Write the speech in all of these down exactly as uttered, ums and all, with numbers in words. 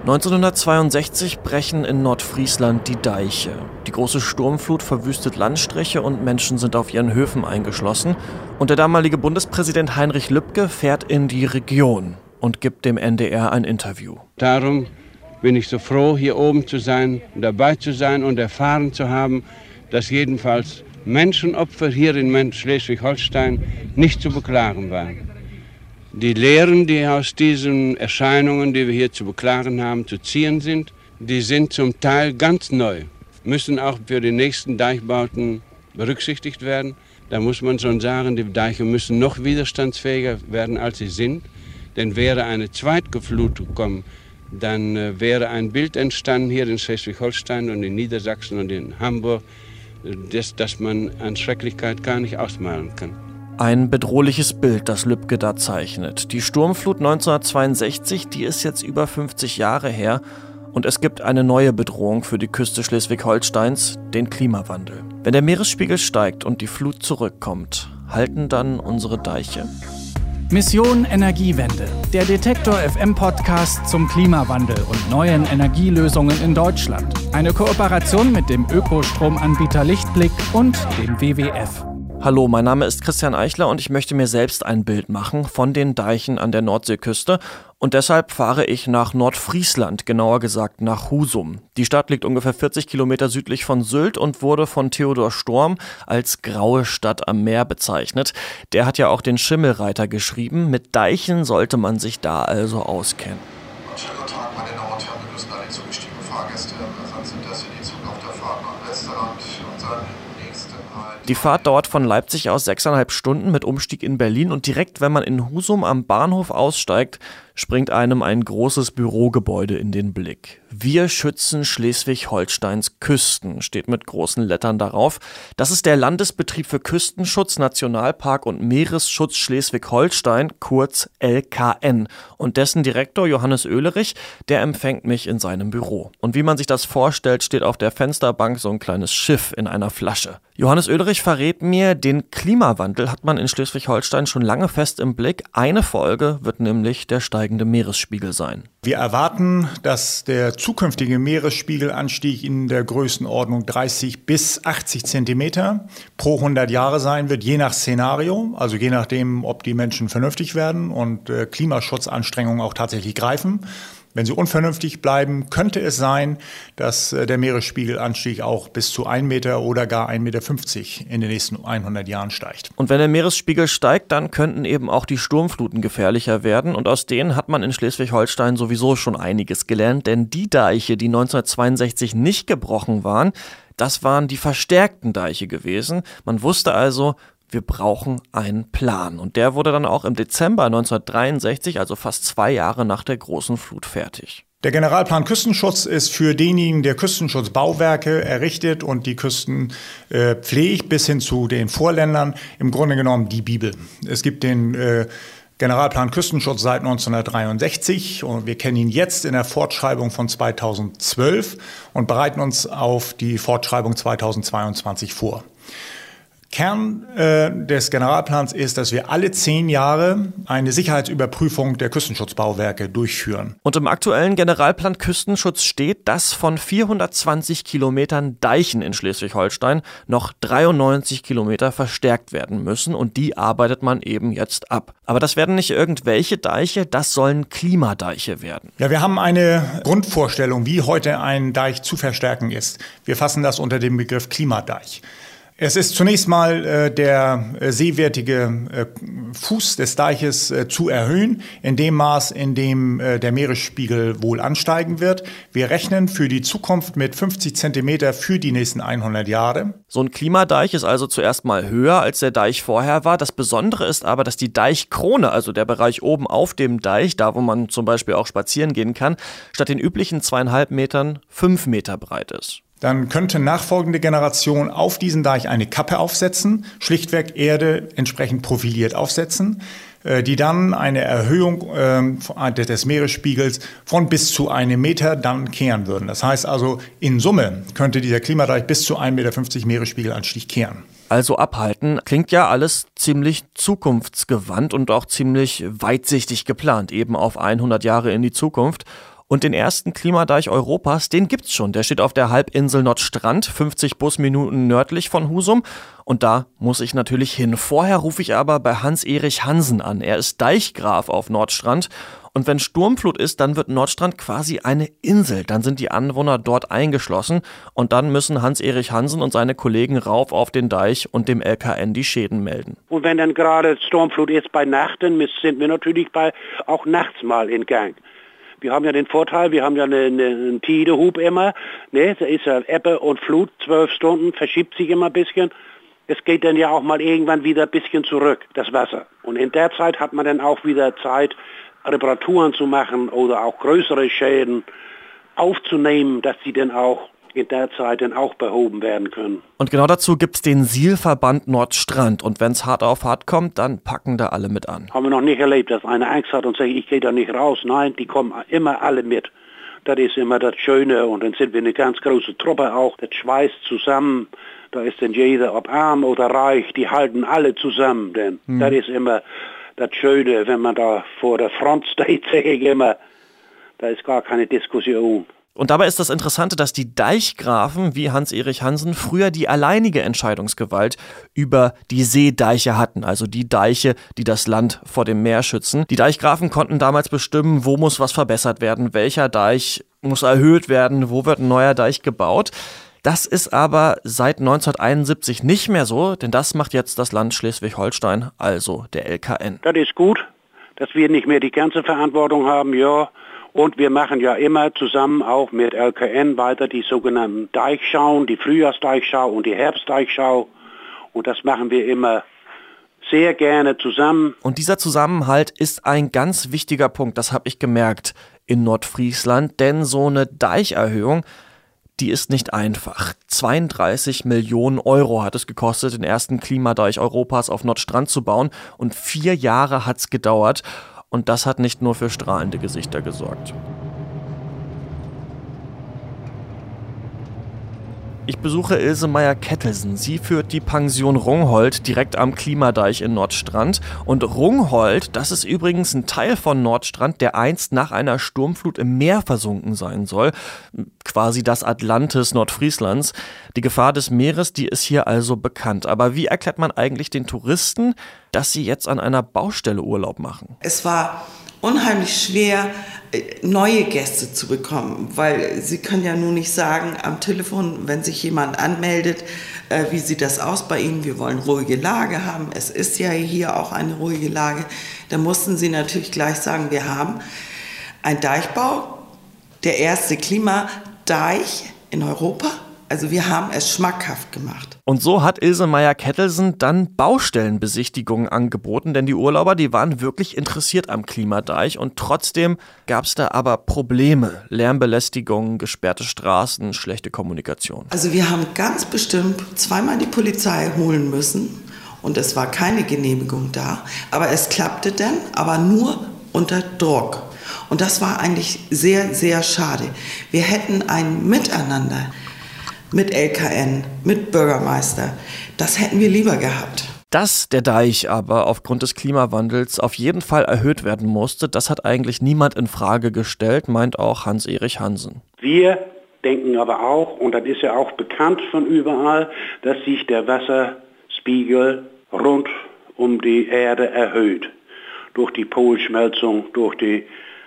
neunzehnhundertzweiundsechzig brechen in Nordfriesland die Deiche. Die große Sturmflut verwüstet Landstriche und Menschen sind auf ihren Höfen eingeschlossen. Und der damalige Bundespräsident Heinrich Lübke fährt in die Region und gibt dem N D R ein Interview. Darum bin ich so froh, hier oben zu sein, dabei zu sein und erfahren zu haben, dass jedenfalls Menschenopfer hier in Schleswig-Holstein nicht zu beklagen waren. Die Lehren, die aus diesen Erscheinungen, die wir hier zu beklagen haben, zu ziehen sind, die sind zum Teil ganz neu, müssen auch für die nächsten Deichbauten berücksichtigt werden. Da muss man schon sagen, die Deiche müssen noch widerstandsfähiger werden, als sie sind. Denn wäre eine Zweitflut gekommen, dann äh, wäre ein Bild entstanden hier in Schleswig-Holstein und in Niedersachsen und in Hamburg, das, das man an Schrecklichkeit gar nicht ausmalen kann. Ein bedrohliches Bild, das Lübke da zeichnet. Die Sturmflut neunzehnhundertzweiundsechzig, die ist jetzt über fünfzig Jahre her und es gibt eine neue Bedrohung für die Küste Schleswig-Holsteins, den Klimawandel. Wenn der Meeresspiegel steigt und die Flut zurückkommt, halten dann unsere Deiche? Mission Energiewende, der Detektor F M Podcast zum Klimawandel und neuen Energielösungen in Deutschland. Eine Kooperation mit dem Ökostromanbieter Lichtblick und dem W W F. Hallo, mein Name ist Christian Eichler und ich möchte mir selbst ein Bild machen von den Deichen an der Nordseeküste und deshalb fahre ich nach Nordfriesland, genauer gesagt nach Husum. Die Stadt liegt ungefähr vierzig Kilometer südlich von Sylt und wurde von Theodor Storm als graue Stadt am Meer bezeichnet. Der hat ja auch den Schimmelreiter geschrieben. Mit Deichen sollte man sich da also auskennen. Schönen guten Tag, meine Damen und Herren, begrüßen alle zugestiegenen Fahrgäste. Ersatz sind das für die Zug auf der Fahrt nach Westerland. Unseren nächsten Halt. Die Fahrt dauert von Leipzig aus sechseinhalb Stunden mit Umstieg in Berlin und direkt, wenn man in Husum am Bahnhof aussteigt, springt einem ein großes Bürogebäude in den Blick. Wir schützen Schleswig-Holsteins Küsten, steht mit großen Lettern darauf. Das ist der Landesbetrieb für Küstenschutz, Nationalpark und Meeresschutz Schleswig-Holstein, kurz L K N. Und dessen Direktor Johannes Oehlerich, der empfängt mich in seinem Büro. Und wie man sich das vorstellt, steht auf der Fensterbank so ein kleines Schiff in einer Flasche. Johannes Oehlerich verrät mir, den Klimawandel hat man in Schleswig-Holstein schon lange fest im Blick. Eine Folge wird nämlich der steigende Meeresspiegel sein. Wir erwarten, dass der zukünftige Meeresspiegelanstieg in der Größenordnung dreißig bis achtzig Zentimeter pro hundert Jahre sein wird, je nach Szenario, also je nachdem, ob die Menschen vernünftig werden und äh, Klimaschutzanstrengungen auch tatsächlich greifen. Wenn sie unvernünftig bleiben, könnte es sein, dass äh, der Meeresspiegelanstieg auch bis zu ein Meter oder gar ein Meter fünfzig in den nächsten hundert Jahren steigt. Und wenn der Meeresspiegel steigt, dann könnten eben auch die Sturmfluten gefährlicher werden. Und aus denen hat man in Schleswig-Holstein sowieso schon einiges gelernt. Denn die Deiche, die neunzehnhundertzweiundsechzig nicht gebrochen waren, das waren die verstärkten Deiche gewesen. Man wusste also, wir brauchen einen Plan. Und der wurde dann auch im Dezember neunzehnhundertdreiundsechzig, also fast zwei Jahre nach der großen Flut, fertig. Der Generalplan Küstenschutz ist für denjenigen, der Küstenschutzbauwerke errichtet und die Küsten äh, pflegt, bis hin zu den Vorländern, im Grunde genommen die Bibel. Es gibt den äh, Generalplan Küstenschutz seit neunzehnhundertdreiundsechzig und wir kennen ihn jetzt in der Fortschreibung von zweitausendzwölf und bereiten uns auf die Fortschreibung zweitausendzweiundzwanzig vor. Kern äh, des Generalplans ist, dass wir alle zehn Jahre eine Sicherheitsüberprüfung der Küstenschutzbauwerke durchführen. Und im aktuellen Generalplan Küstenschutz steht, dass von vierhundertzwanzig Kilometern Deichen in Schleswig-Holstein noch dreiundneunzig Kilometer verstärkt werden müssen und die arbeitet man eben jetzt ab. Aber das werden nicht irgendwelche Deiche, das sollen Klimadeiche werden. Ja, wir haben eine Grundvorstellung, wie heute ein Deich zu verstärken ist. Wir fassen das unter dem Begriff Klimadeich. Es ist zunächst mal äh, der äh, seewertige äh, Fuß des Deiches äh, zu erhöhen, in dem Maß, in dem äh, der Meeresspiegel wohl ansteigen wird. Wir rechnen für die Zukunft mit fünfzig Zentimeter für die nächsten hundert Jahre. So ein Klimadeich ist also zuerst mal höher, als der Deich vorher war. Das Besondere ist aber, dass die Deichkrone, also der Bereich oben auf dem Deich, da wo man zum Beispiel auch spazieren gehen kann, statt den üblichen zweieinhalb Metern fünf Meter breit ist. Dann könnte nachfolgende Generation auf diesen Deich eine Kappe aufsetzen, schlichtweg Erde entsprechend profiliert aufsetzen, die dann eine Erhöhung äh, des Meeresspiegels von bis zu einem Meter dann kehren würden. Das heißt also, in Summe könnte dieser Klimadeich bis zu ein Meter fünfzig Meeresspiegelanstieg kehren. Also abhalten, klingt ja alles ziemlich zukunftsgewandt und auch ziemlich weitsichtig geplant, eben auf hundert Jahre in die Zukunft. Und den ersten Klimadeich Europas, den gibt's schon. Der steht auf der Halbinsel Nordstrand, fünfzig Busminuten nördlich von Husum. Und da muss ich natürlich hin. Vorher rufe ich aber bei Hans-Erich Hansen an. Er ist Deichgraf auf Nordstrand. Und wenn Sturmflut ist, dann wird Nordstrand quasi eine Insel. Dann sind die Anwohner dort eingeschlossen. Und dann müssen Hans-Erich Hansen und seine Kollegen rauf auf den Deich und dem L K N die Schäden melden. Und wenn dann gerade Sturmflut ist bei Nacht, dann sind wir natürlich bei, auch nachts mal in Gang. Wir haben ja den Vorteil, wir haben ja eine, eine, einen Tidehub immer. Ne? Da ist ja Ebbe und Flut, zwölf Stunden, verschiebt sich immer ein bisschen. Es geht dann ja auch mal irgendwann wieder ein bisschen zurück, das Wasser. Und in der Zeit hat man dann auch wieder Zeit, Reparaturen zu machen oder auch größere Schäden aufzunehmen, dass sie dann auch in der Zeit dann auch behoben werden können. Und genau dazu gibt's den Sielverband Nordstrand. Und wenn's hart auf hart kommt, dann packen da alle mit an. Haben wir noch nicht erlebt, dass einer Angst hat und sagt, ich gehe da nicht raus. Nein, die kommen immer alle mit. Das ist immer das Schöne. Und dann sind wir eine ganz große Truppe auch. Das schweißt zusammen. Da ist dann jeder, ob arm oder reich, die halten alle zusammen. Denn hm. das ist immer das Schöne, wenn man da vor der Front steht, sage ich immer, da ist gar keine Diskussion. Und dabei ist das Interessante, dass die Deichgrafen wie Hans-Erich Hansen früher die alleinige Entscheidungsgewalt über die Seedeiche hatten, also die Deiche, die das Land vor dem Meer schützen. Die Deichgrafen konnten damals bestimmen, wo muss was verbessert werden, welcher Deich muss erhöht werden, wo wird ein neuer Deich gebaut. Das ist aber seit neunzehnhunderteinundsiebzig nicht mehr so, denn das macht jetzt das Land Schleswig-Holstein, also der L K N. Das ist gut, dass wir nicht mehr die ganze Verantwortung haben, ja. Und wir machen ja immer zusammen auch mit L K N weiter die sogenannten Deichschauen, die Frühjahrsdeichschau und die Herbstdeichschau. Und das machen wir immer sehr gerne zusammen. Und dieser Zusammenhalt ist ein ganz wichtiger Punkt, das habe ich gemerkt in Nordfriesland, denn so eine Deicherhöhung, die ist nicht einfach. zweiunddreißig Millionen Euro hat es gekostet, den ersten Klimadeich Europas auf Nordstrand zu bauen. Und vier Jahre hat's gedauert. Und das hat nicht nur für strahlende Gesichter gesorgt. Ich besuche Ilse Meyer-Kettelsen. Sie führt die Pension Rungholt direkt am Klimadeich in Nordstrand. Und Rungholt, das ist übrigens ein Teil von Nordstrand, der einst nach einer Sturmflut im Meer versunken sein soll. Quasi das Atlantis Nordfrieslands. Die Gefahr des Meeres, die ist hier also bekannt. Aber wie erklärt man eigentlich den Touristen, dass sie jetzt an einer Baustelle Urlaub machen? Es war unheimlich schwer, neue Gäste zu bekommen, weil sie können ja nun nicht sagen am Telefon, wenn sich jemand anmeldet, äh, wie sieht das aus bei Ihnen, wir wollen ruhige Lage haben, es ist ja hier auch eine ruhige Lage, da mussten sie natürlich gleich sagen, wir haben einen Deichbau, der erste Klimadeich in Europa, also wir haben es schmackhaft gemacht. Und so hat Ilse Meyer-Kettelsen dann Baustellenbesichtigungen angeboten, denn die Urlauber, die waren wirklich interessiert am Klimadeich und trotzdem gab es da aber Probleme. Lärmbelästigung, gesperrte Straßen, schlechte Kommunikation. Also wir haben ganz bestimmt zweimal die Polizei holen müssen und es war keine Genehmigung da, aber es klappte dann, aber nur unter Druck. Und das war eigentlich sehr, sehr schade. Wir hätten ein Miteinander mit L K N, mit Bürgermeister. Das hätten wir lieber gehabt. Dass der Deich aber aufgrund des Klimawandels auf jeden Fall erhöht werden musste, das hat eigentlich niemand in Frage gestellt, meint auch Hans-Erich Hansen. Wir denken aber auch, und das ist ja auch bekannt von überall, dass sich der Wasserspiegel rund um die Erde erhöht. Durch die Polschmelzung, durch die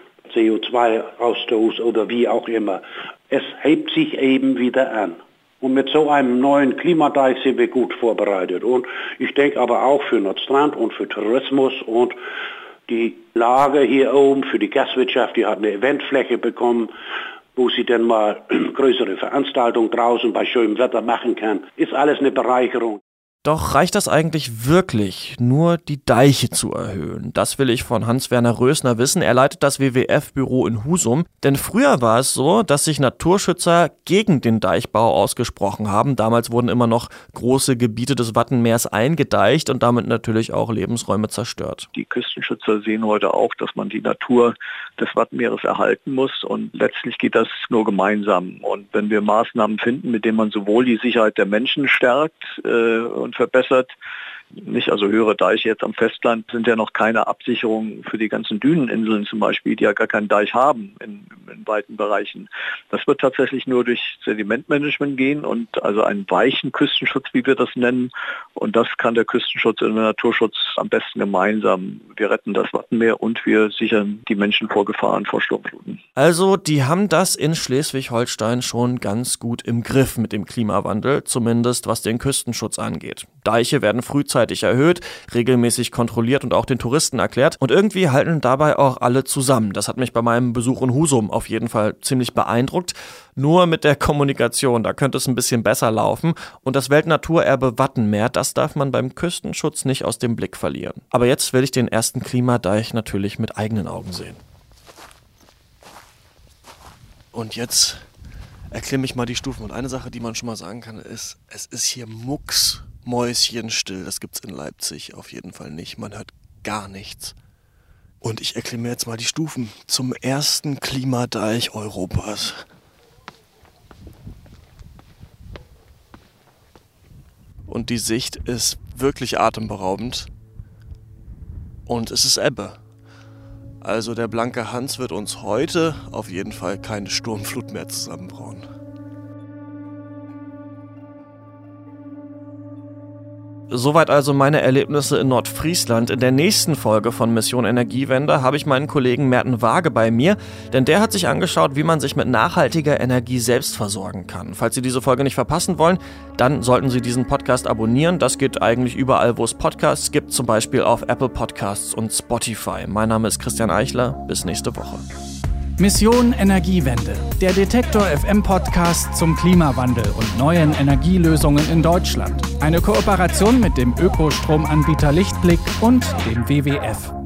C O zwei Ausstoß oder wie auch immer. Es hebt sich eben wieder an. Und mit so einem neuen Klimadeich sind wir gut vorbereitet. Und ich denke aber auch für Nordstrand und für Tourismus und die Lage hier oben für die Gastwirtschaft, die hat eine Eventfläche bekommen, wo sie dann mal größere Veranstaltungen draußen bei schönem Wetter machen kann. Ist alles eine Bereicherung. Doch reicht das eigentlich wirklich, nur die Deiche zu erhöhen? Das will ich von Hans-Werner Rösner wissen. Er leitet das W W F-Büro in Husum. Denn früher war es so, dass sich Naturschützer gegen den Deichbau ausgesprochen haben. Damals wurden immer noch große Gebiete des Wattenmeers eingedeicht und damit natürlich auch Lebensräume zerstört. Die Küstenschützer sehen heute auch, dass man die Natur des Wattenmeeres erhalten muss und letztlich geht das nur gemeinsam. Und wenn wir Maßnahmen finden, mit denen man sowohl die Sicherheit der Menschen stärkt äh, und verbessert, nicht, also höhere Deiche jetzt am Festland sind ja noch keine Absicherung für die ganzen Düneninseln zum Beispiel, die ja gar keinen Deich haben in, in weiten Bereichen. Das wird tatsächlich nur durch Sedimentmanagement gehen und also einen weichen Küstenschutz, wie wir das nennen. Und das kann der Küstenschutz und der Naturschutz am besten gemeinsam. Wir retten das Wattenmeer und wir sichern die Menschen vor Gefahren, vor Sturmfluten. Also, die haben das in Schleswig-Holstein schon ganz gut im Griff mit dem Klimawandel, zumindest was den Küstenschutz angeht. Deiche werden frühzeitig erhöht, regelmäßig kontrolliert und auch den Touristen erklärt. Und irgendwie halten dabei auch alle zusammen. Das hat mich bei meinem Besuch in Husum auf jeden Fall ziemlich beeindruckt. Nur mit der Kommunikation, da könnte es ein bisschen besser laufen. Und das Weltnaturerbe Wattenmeer, das darf man beim Küstenschutz nicht aus dem Blick verlieren. Aber jetzt will ich den ersten Klimadeich natürlich mit eigenen Augen sehen. Und jetzt erklimme ich mal die Stufen. Und eine Sache, die man schon mal sagen kann, ist, es ist hier mucksmäuschenstill. Das gibt's in Leipzig auf jeden Fall nicht. Man hört gar nichts. Und ich erklimme jetzt mal die Stufen zum ersten Klimadeich Europas. Und die Sicht ist wirklich atemberaubend. Und es ist Ebbe. Also der blanke Hans wird uns heute auf jeden Fall keine Sturmflut mehr zusammenbrauen. Soweit also meine Erlebnisse in Nordfriesland. In der nächsten Folge von Mission Energiewende habe ich meinen Kollegen Merten Waage bei mir, denn der hat sich angeschaut, wie man sich mit nachhaltiger Energie selbst versorgen kann. Falls Sie diese Folge nicht verpassen wollen, dann sollten Sie diesen Podcast abonnieren. Das geht eigentlich überall, wo es Podcasts gibt, zum Beispiel auf Apple Podcasts und Spotify. Mein Name ist Christian Eichler. Bis nächste Woche. Mission Energiewende, der Detektor F M Podcast zum Klimawandel und neuen Energielösungen in Deutschland. Eine Kooperation mit dem Ökostromanbieter Lichtblick und dem W W F.